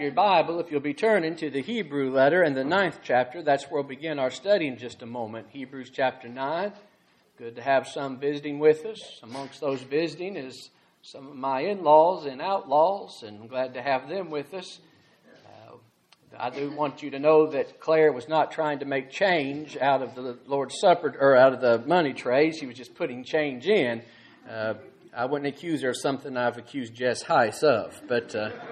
your Bible, if you'll be turning to the Hebrew letter and the 9th chapter, that's where we'll begin our study in just a moment. Hebrews chapter 9. Good to have some visiting with us. Amongst those visiting is some of my in-laws and outlaws, and I'm glad to have them with us. I do want you to know that Claire was not trying to make change out of the Lord's Supper or out of the money tray. She was just putting change in. I wouldn't accuse her of something I've accused Jess Heiss of, but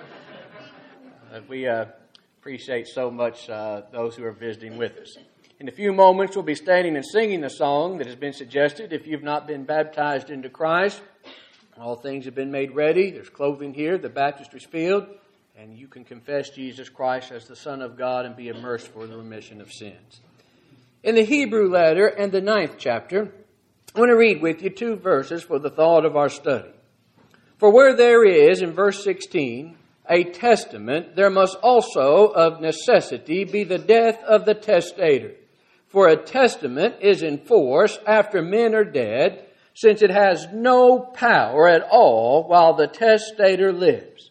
we appreciate so much those who are visiting with us. In a few moments, we'll be standing and singing the song that has been suggested. If you've not been baptized into Christ, all things have been made ready. There's clothing here, the baptistry's filled, and you can confess Jesus Christ as the Son of God and be immersed for the remission of sins. In the Hebrew letter and the 9th chapter, I want to read with you 2 verses for the thought of our study. For where there is, in verse 16, a testament, there must also of necessity be the death of the testator. For a testament is in force after men are dead, since it has no power at all while the testator lives.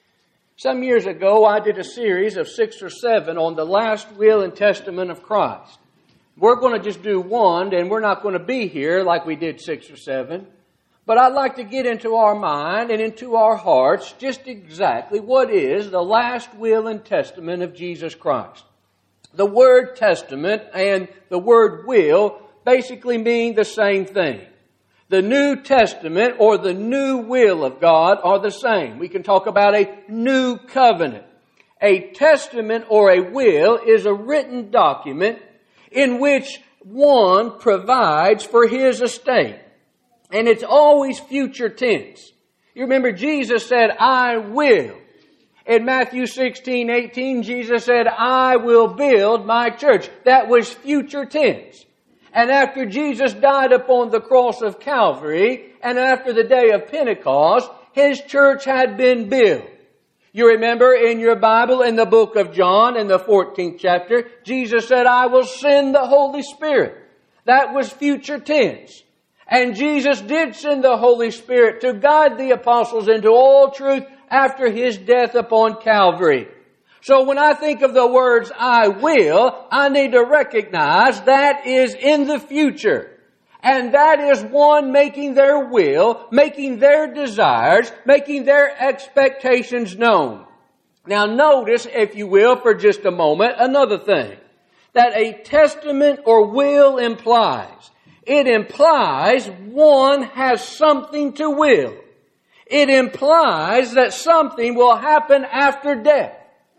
Some years ago, I did a series of 6 or 7 on the last will and testament of Christ. We're going to just do one, and we're not going to be here like we did 6 or 7. But I'd like to get into our mind and into our hearts just exactly what is the last will and testament of Jesus Christ. The word testament and the word will basically mean the same thing. The New Testament or the new will of God are the same. We can talk about a new covenant. A testament or a will is a written document in which one provides for his estate. And it's always future tense. You remember Jesus said, I will. In Matthew 16:18, Jesus said, I will build my church. That was future tense. And after Jesus died upon the cross of Calvary, and after the day of Pentecost, his church had been built. You remember in your Bible, in the book of John, in the 14th chapter, Jesus said, I will send the Holy Spirit. That was future tense. And Jesus did send the Holy Spirit to guide the apostles into all truth after his death upon Calvary. So when I think of the words, I will, I need to recognize that is in the future. And that is one making their will, making their desires, making their expectations known. Now notice, if you will, for just a moment, another thing. That a testament or will implies. It implies one has something to will. It implies that something will happen after death.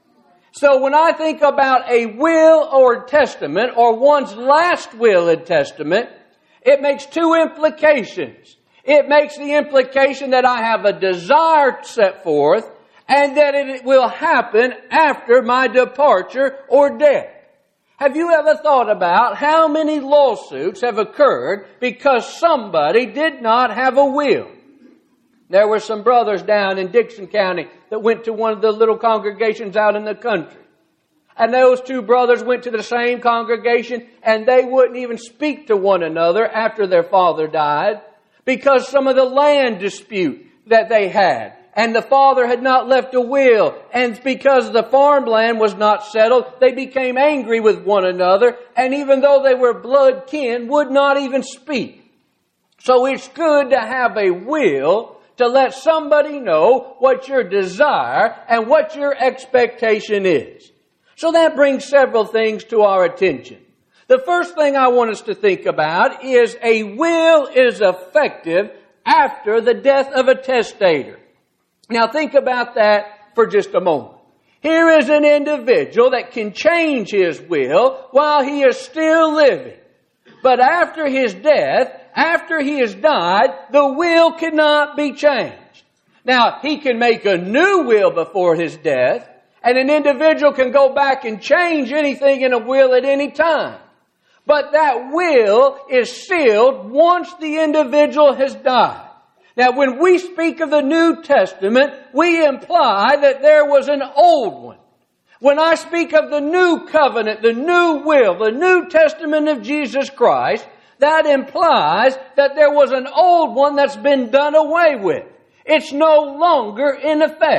So when I think about a will or testament, or one's last will and testament, it makes 2 implications. It makes the implication that I have a desire set forth and that it will happen after my departure or death. Have you ever thought about how many lawsuits have occurred because somebody did not have a will? There were some brothers down in Dixon County that went to one of the little congregations out in the country. And those 2 brothers went to the same congregation, and they wouldn't even speak to one another after their father died because some of the land dispute that they had. And the father had not left a will. And because the farmland was not settled, they became angry with one another. And even though they were blood kin, would not even speak. So it's good to have a will to let somebody know what your desire and what your expectation is. So that brings several things to our attention. The first thing I want us to think about is a will is effective after the death of a testator. Now think about that for just a moment. Here is an individual that can change his will while he is still living. But after his death, after he has died, the will cannot be changed. Now, he can make a new will before his death, and an individual can go back and change anything in a will at any time. But that will is sealed once the individual has died. Now, when we speak of the New Testament, we imply that there was an old one. When I speak of the new covenant, the new will, the New Testament of Jesus Christ, that implies that there was an old one that's been done away with. It's no longer in effect.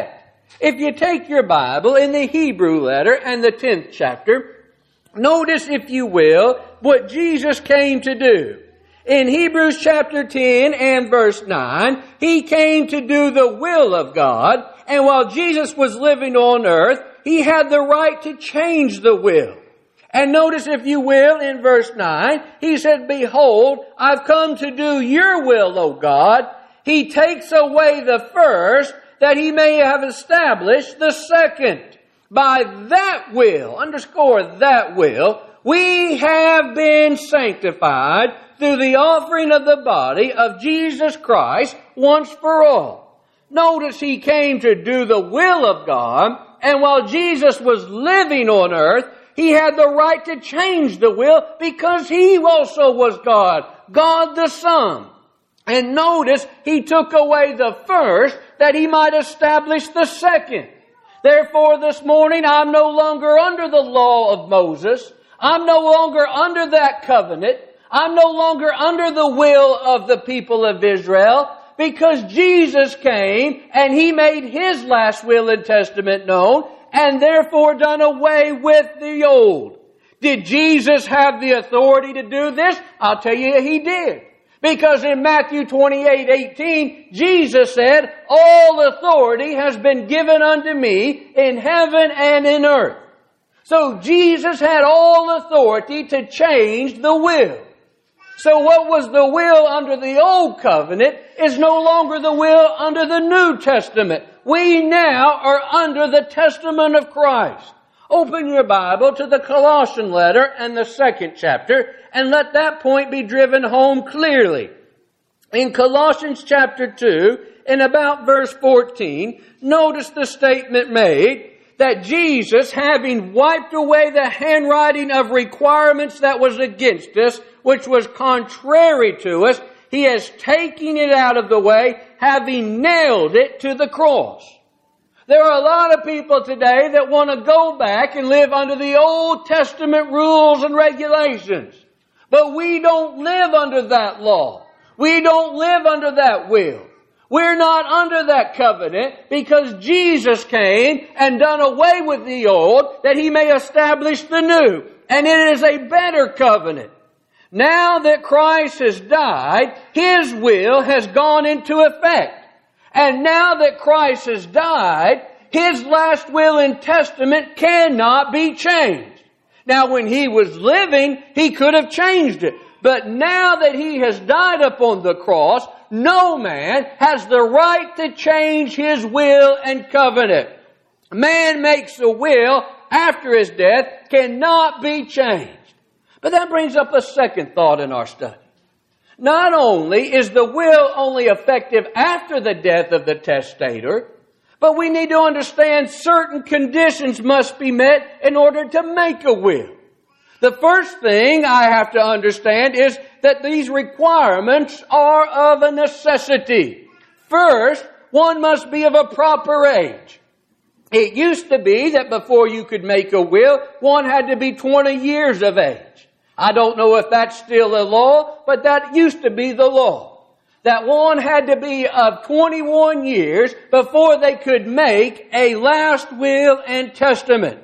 If you take your Bible in the Hebrew letter and the 10th chapter, notice, if you will, what Jesus came to do. In Hebrews chapter 10 and verse 9, He came to do the will of God, and while Jesus was living on earth, He had the right to change the will. And notice, if you will, in verse 9, He said, "Behold, I've come to do your will, O God." He takes away the first, that He may have established the second. By that will, underscore that will, we have been sanctified through the offering of the body of Jesus Christ once for all. Notice, He came to do the will of God, and while Jesus was living on earth, He had the right to change the will because He also was God, God the Son. And notice, He took away the first that He might establish the second. Therefore, this morning, I'm no longer under the law of Moses. I'm no longer under that covenant. I'm no longer under the will of the people of Israel, because Jesus came and He made His last will and testament known, and therefore done away with the old. Did Jesus have the authority to do this? I'll tell you, He did. Because in Matthew 28:18, Jesus said, "All authority has been given unto me in heaven and in earth." So Jesus had all authority to change the will. So what was the will under the Old Covenant is no longer the will under the New Testament. We now are under the testament of Christ. Open your Bible to the Colossian letter and the 2nd chapter, and let that point be driven home clearly. In Colossians chapter 2, in about verse 14, notice the statement made that Jesus, having wiped away the handwriting of requirements that was against us, which was contrary to us, He has taken it out of the way, having nailed it to the cross. There are a lot of people today that want to go back and live under the Old Testament rules and regulations. But we don't live under that law. We don't live under that will. We're not under that covenant because Jesus came and done away with the old that He may establish the new. And it is a better covenant. Now that Christ has died, His will has gone into effect. And now that Christ has died, His last will and testament cannot be changed. Now, when He was living, He could have changed it. But now that He has died upon the cross, no man has the right to change his will and covenant. Man makes a will after his death, cannot be changed. But that brings up a second thought in our study. Not only is the will only effective after the death of the testator, but we need to understand certain conditions must be met in order to make a will. The first thing I have to understand is that these requirements are of a necessity. First, one must be of a proper age. It used to be that before you could make a will, one had to be 20 years of age. I don't know if that's still a law, but that used to be the law. That one had to be of 21 years before they could make a last will and testament.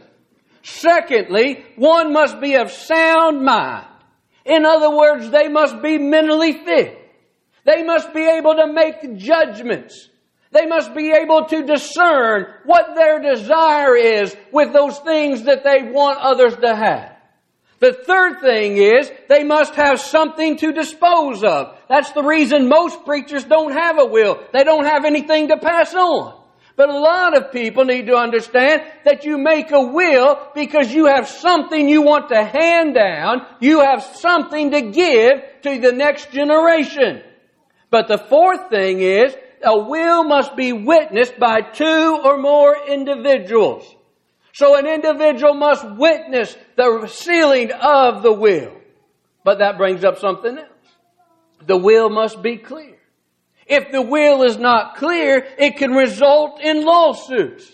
Secondly, one must be of sound mind. In other words, they must be mentally fit. They must be able to make judgments. They must be able to discern what their desire is with those things that they want others to have. The third thing is they must have something to dispose of. That's the reason most preachers don't have a will. They don't have anything to pass on. But a lot of people need to understand that you make a will because you have something you want to hand down. You have something to give to the next generation. But the fourth thing is a will must be witnessed by 2 or more individuals. So an individual must witness the sealing of the will. But that brings up something else. The will must be clear. If the will is not clear, it can result in lawsuits.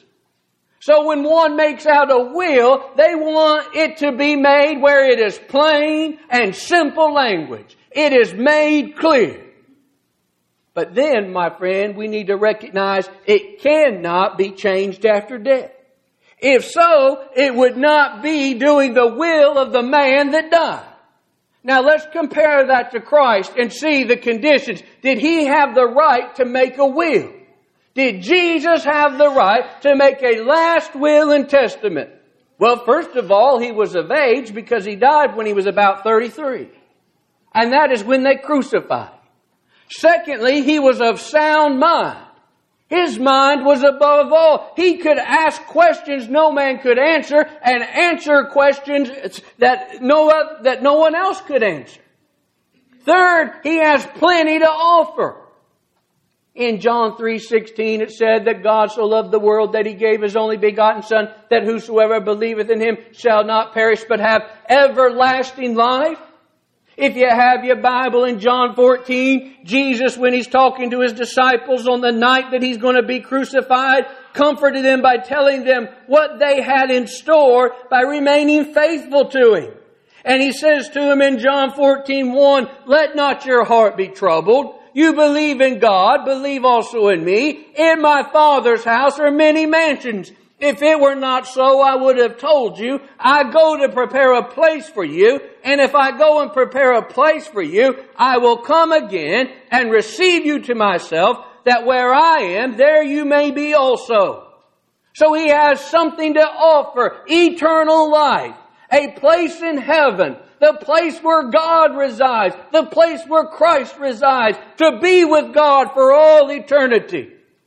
So when one makes out a will, they want it to be made where it is plain and simple language. It is made clear. But then, my friend, we need to recognize it cannot be changed after death. If so, it would not be doing the will of the man that died. Now let's compare that to Christ and see the conditions. Did He have the right to make a will? Did Jesus have the right to make a last will and testament? Well, first of all, He was of age because He died when He was about 33. And that is when they crucified Him. Secondly, He was of sound mind. His mind was above all. He could ask questions no man could answer and answer questions that no one else could answer. Third, He has plenty to offer. In John 3:16 it said that God so loved the world that He gave His only begotten Son, that whosoever believeth in Him shall not perish but have everlasting life. If you have your Bible in John 14, Jesus, when He's talking to His disciples on the night that He's going to be crucified, comforted them by telling them what they had in store by remaining faithful to Him. And He says to them in John 14:1, let not your heart be troubled. You believe in God, believe also in me. In my Father's house are many mansions. If it were not so, I would have told you, I go to prepare a place for you. And if I go and prepare a place for you, I will come again and receive you to myself, that where I am, there you may be also. So He has something to offer, eternal life, a place in heaven, the place where God resides, the place where Christ resides, to be with God for all eternity.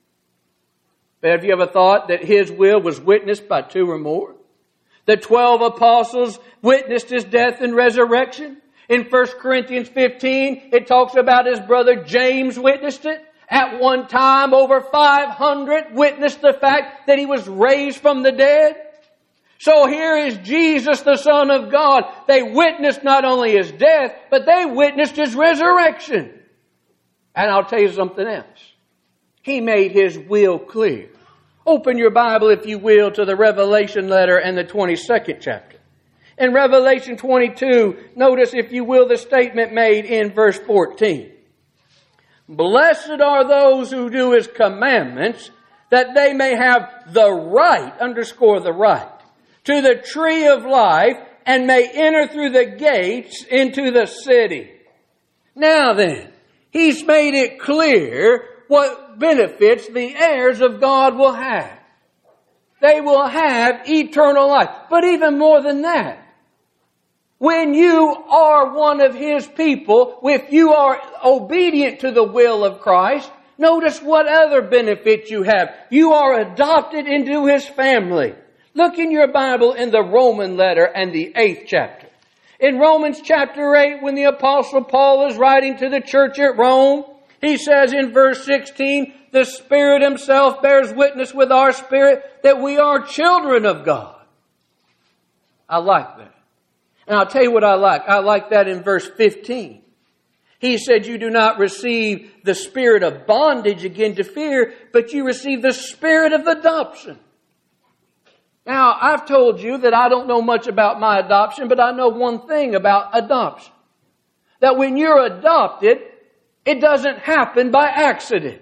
But have you ever thought that His will was witnessed by 2 or more? The 12 apostles witnessed His death and resurrection. In 1 Corinthians 15, it talks about His brother James witnessed it. At one time, over 500 witnessed the fact that He was raised from the dead. So here is Jesus, the Son of God. They witnessed not only His death, but they witnessed His resurrection. And I'll tell you something else. He made His will clear. Open your Bible, if you will, to the Revelation letter and the 22nd chapter. In Revelation 22, notice, if you will, the statement made in verse 14. Blessed are those who do His commandments, that they may have the right, underscore the right, to the tree of life, and may enter through the gates into the city. Now then, He's made it clear what benefits the heirs of God will have. They will have eternal life. But even more than that, when you are one of His people, if you are obedient to the will of Christ, notice what other benefits you have. You are adopted into His family. Look in your Bible in the Roman letter and the 8th chapter. In Romans chapter 8, when the Apostle Paul is writing to the church at Rome, he says in verse 16, the Spirit Himself bears witness with our spirit that we are children of God. I like that. And I'll tell you what I like. I like that in verse 15. He said, you do not receive the spirit of bondage again to fear, but you receive the spirit of adoption. Now, I've told you that I don't know much about my adoption, but I know one thing about adoption. That when you're adopted, it doesn't happen by accident.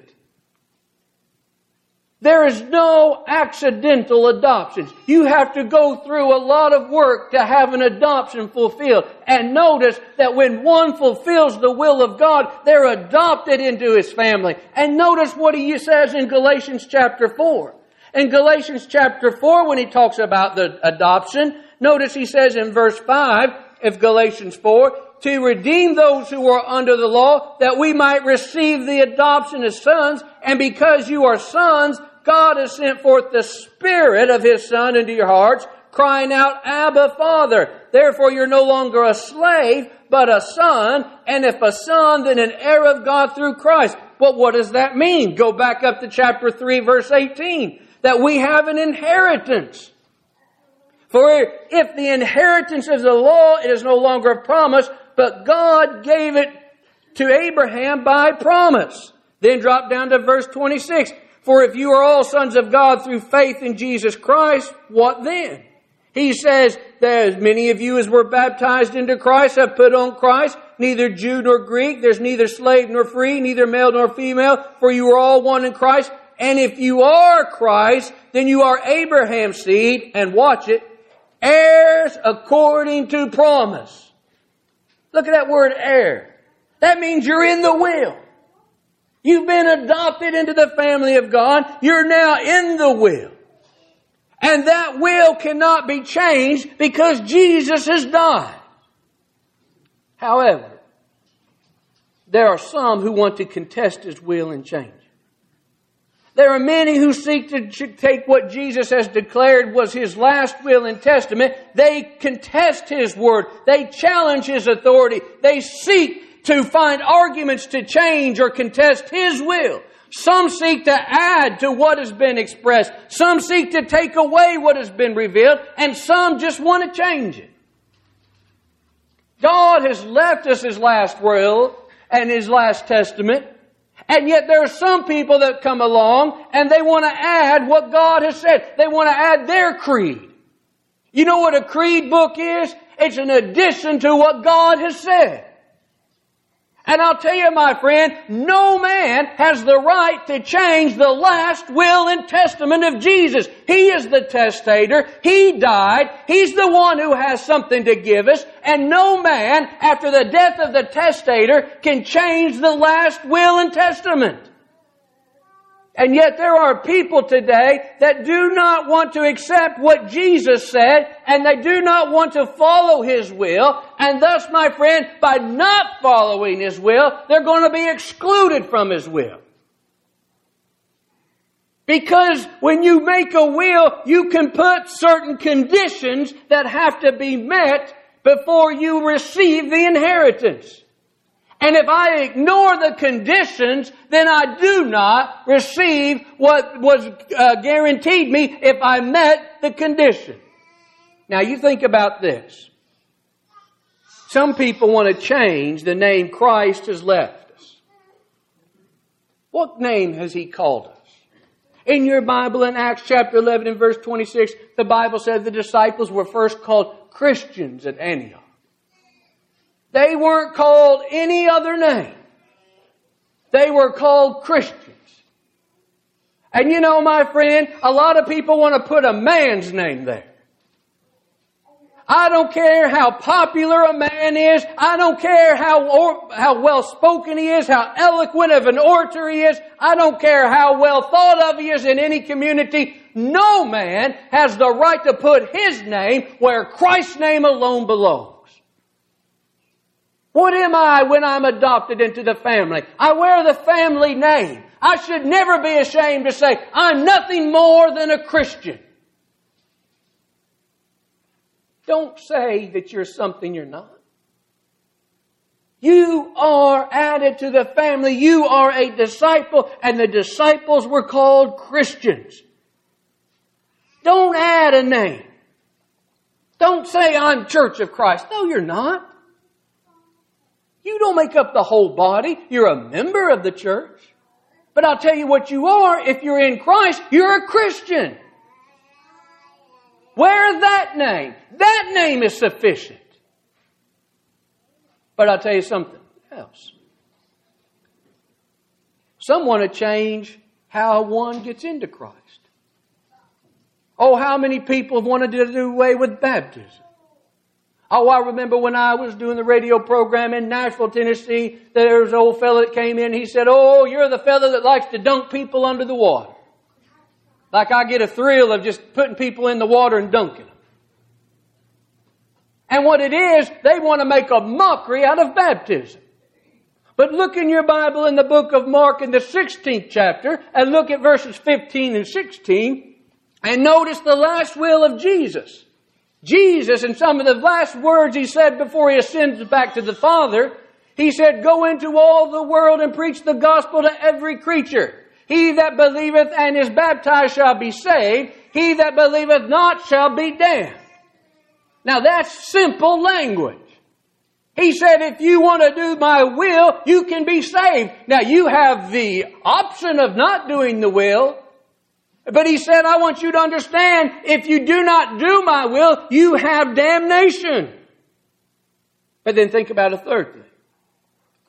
There is no accidental adoptions. You have to go through a lot of work to have an adoption fulfilled. And notice that when one fulfills the will of God, they're adopted into His family. And notice what He says in Galatians chapter 4. In Galatians chapter 4, when he talks about the adoption, notice he says in verse 5 of Galatians 4, to redeem those who are under the law, that we might receive the adoption as sons. And because you are sons, God has sent forth the Spirit of His Son into your hearts, crying out, Abba, Father. Therefore you're no longer a slave, but a son. And if a son, then an heir of God through Christ. Well, what does that mean? Go back up to chapter 3, verse 18. That we have an inheritance. For if the inheritance is the law, it is no longer a promise, but God gave it to Abraham by promise. Then drop down to verse 26. For if you are all sons of God through faith in Jesus Christ, what then? He says that as many of you as were baptized into Christ have put on Christ. neither Jew nor Greek. There's neither slave nor free, neither male nor female, for you are all one in Christ. And if you are Christ, then you are Abraham's seed, and watch it, heirs according to promise. Look at that word heir. That means you're in the will. You've been adopted into the family of God. You're now in the will. And that will cannot be changed because Jesus has died. However, there are some who want to contest His will and change it. There are many who seek to take what Jesus has declared was His last will and testament. They contest His word. They challenge His authority. They seek to find arguments to change or contest His will. Some seek to add to what has been expressed. Some seek to take away what has been revealed. And some just want to change it. God has left us His last will and His last testament. And yet there are some people that come along and they want to add what God has said. They want to add their creed. You know what a creed book is? It's an addition to what God has said. And I'll tell you, my friend, no man has the right to change the last will and testament of Jesus. He is the testator. He died. He's the one who has something to give us. And no man, after the death of the testator, can change the last will and testament. And yet there are people today that do not want to accept what Jesus said, and they do not want to follow His will, and thus, my friend, by not following His will, they're going to be excluded from His will. Because when you make a will, you can put certain conditions that have to be met before you receive the inheritance. And if I ignore the conditions, then I do not receive what was guaranteed me if I met the condition. Now you think about this. Some people want to change the name Christ has left us. What name has He called us? In your Bible, in Acts chapter 11 and verse 26, the Bible says the disciples were first called Christians at Antioch. They weren't called any other name. They were called Christians. And you know, my friend, a lot of people want to put a man's name there. I don't care how popular a man is. I don't care how well spoken he is, how eloquent of an orator he is. I don't care how well thought of he is in any community. No man has the right to put his name where Christ's name alone belongs. What am I when I'm adopted into the family? I wear the family name. I should never be ashamed to say, I'm nothing more than a Christian. Don't say that you're something you're not. You are added to the family. You are a disciple, and the disciples were called Christians. Don't add a name. Don't say, I'm Church of Christ. No, you're not. You don't make up the whole body. You're a member of the church. But I'll tell you what you are. If you're in Christ, you're a Christian. Wear that name. That name is sufficient. But I'll tell you something else. Some want to change how one gets into Christ. Oh, how many people have wanted to do away with baptism? Oh, I remember when I was doing the radio program in Nashville, Tennessee, there was an old fellow that came in. He said, oh, you're the fellow that likes to dunk people under the water. Like I get a thrill of just putting people in the water and dunking them. And what it is, they want to make a mockery out of baptism. But look in your Bible in the book of Mark in the 16th chapter and look at verses 15 and 16 and notice the last will of Jesus. Jesus, in some of the last words He said before He ascends back to the Father, He said, go into all the world and preach the gospel to every creature. He that believeth and is baptized shall be saved. He that believeth not shall be damned. Now that's simple language. He said, if you want to do my will, you can be saved. Now you have the option of not doing the will. But He said, I want you to understand, if you do not do my will, you have damnation. But then think about a third thing.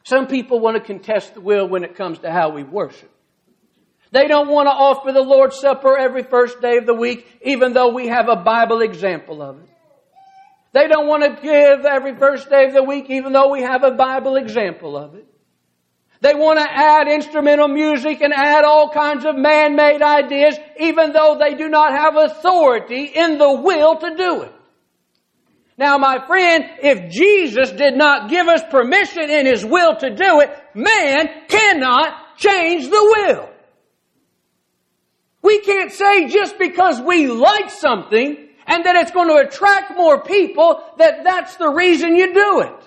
Some people want to contest the will when it comes to how we worship. They don't want to offer the Lord's Supper every first day of the week, even though we have a Bible example of it. They don't want to give every first day of the week, even though we have a Bible example of it. They want to add instrumental music and add all kinds of man-made ideas, even though they do not have authority in the will to do it. Now, my friend, if Jesus did not give us permission in His will to do it, man cannot change the will. We can't say just because we like something and that it's going to attract more people that that's the reason you do it.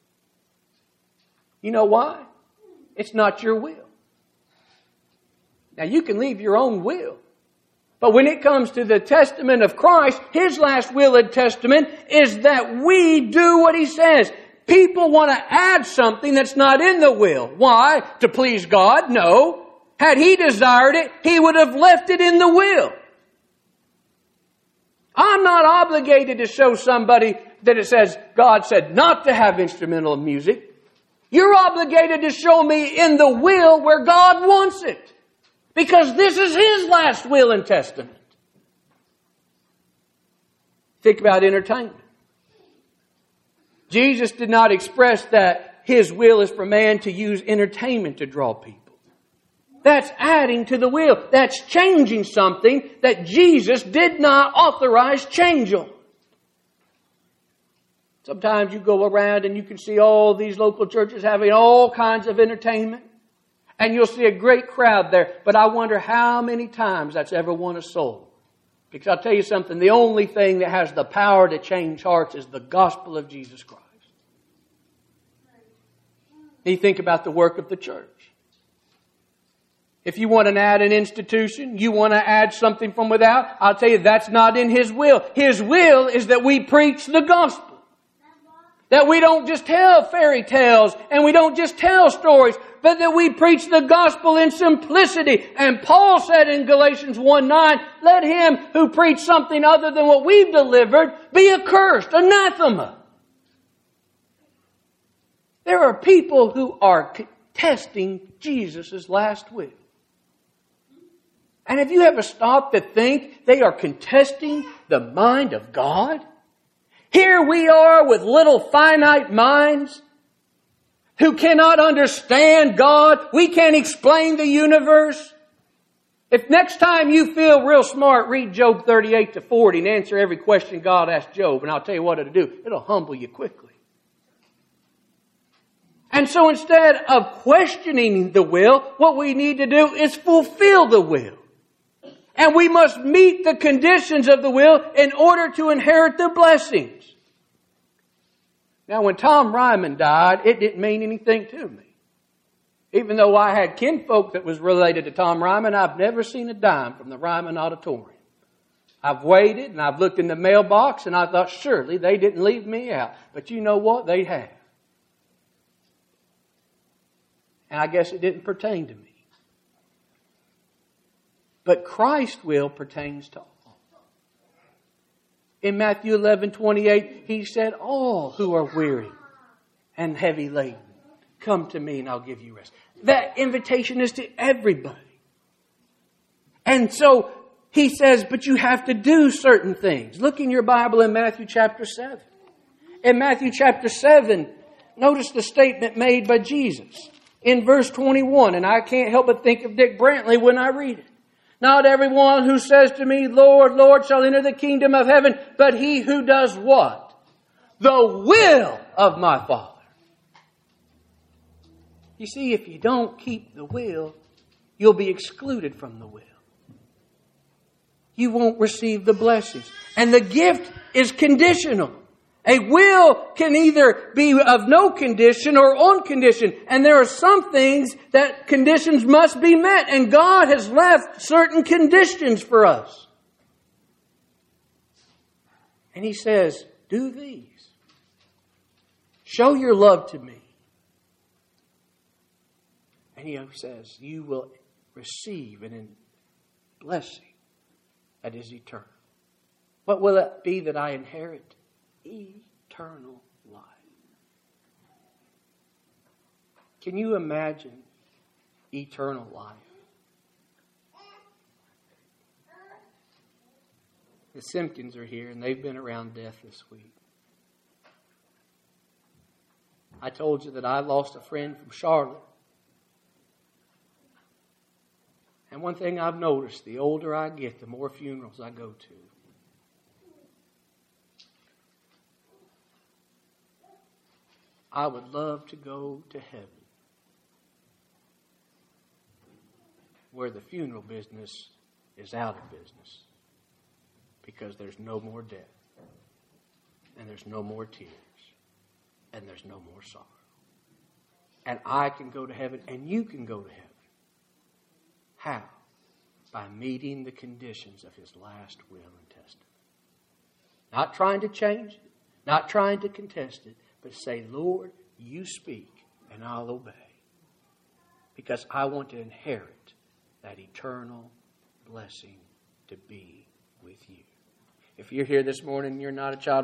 You know why? It's not your will. Now, you can leave your own will. But when it comes to the testament of Christ, His last will and testament is that we do what He says. People want to add something that's not in the will. Why? To please God? No. Had He desired it, He would have left it in the will. I'm not obligated to show somebody that it says God said not to have instrumental music. You're obligated to show me in the will where God wants it. Because this is His last will and testament. Think about entertainment. Jesus did not express that His will is for man to use entertainment to draw people. That's adding to the will. That's changing something that Jesus did not authorize change on. Sometimes you go around and you can see all these local churches having all kinds of entertainment. And you'll see a great crowd there. But I wonder how many times that's ever won a soul. Because I'll tell you something, the only thing that has the power to change hearts is the gospel of Jesus Christ. You think about the work of the church. If you want to add an institution, you want to add something from without, I'll tell you that's not in His will. His will is that we preach the gospel. That we don't just tell fairy tales and we don't just tell stories, but that we preach the gospel in simplicity. And Paul said in Galatians 1:9, let him who preach something other than what we've delivered be accursed, anathema. There are people who are contesting Jesus' last will. And have you ever stopped to think they are contesting the mind of God? Here we are with little finite minds who cannot understand God. We can't explain the universe. If next time you feel real smart, read Job 38-40 and answer every question God asked Job. And I'll tell you what it'll do. It'll humble you quickly. And so instead of questioning the will, what we need to do is fulfill the will. And we must meet the conditions of the will in order to inherit the blessings. Now, when Tom Ryman died, it didn't mean anything to me. Even though I had kinfolk that was related to Tom Ryman, I've never seen a dime from the Ryman Auditorium. I've waited and I've looked in the mailbox and I thought, surely they didn't leave me out. But you know what? They have. And I guess it didn't pertain to me. But Christ's will pertains to all. In Matthew 11:28, He said, all who are weary and heavy laden, come to me and I'll give you rest. That invitation is to everybody. And so He says, but you have to do certain things. Look in your Bible in Matthew chapter 7. In Matthew chapter 7, notice the statement made by Jesus. In verse 21, and I can't help but think of Dick Brantley when I read it. Not everyone who says to me, Lord, Lord, shall enter the kingdom of heaven, but he who does what? The will of my Father. You see, if you don't keep the will, you'll be excluded from the will. You won't receive the blessings. And the gift is conditional. A will can either be of no condition or on condition. And there are some things that conditions must be met. And God has left certain conditions for us. And He says, do these. Show your love to me. And He says, you will receive a blessing that is eternal. What will it be that I inherit? Eternal life. Can you imagine eternal life? The Simpkins are here, and they've been around death this week. I told you that I lost a friend from Charlotte. And one thing I've noticed, the older I get, the more funerals I go to. I would love to go to heaven, where the funeral business is out of business, because there's no more death, and there's no more tears, and there's no more sorrow. And I can go to heaven, and you can go to heaven. How? By meeting the conditions of His last will and testament. Not trying to change it, not trying to contest it, but say, Lord, you speak, and I'll obey. Because I want to inherit that eternal blessing to be with you. If you're here this morning and you're not a child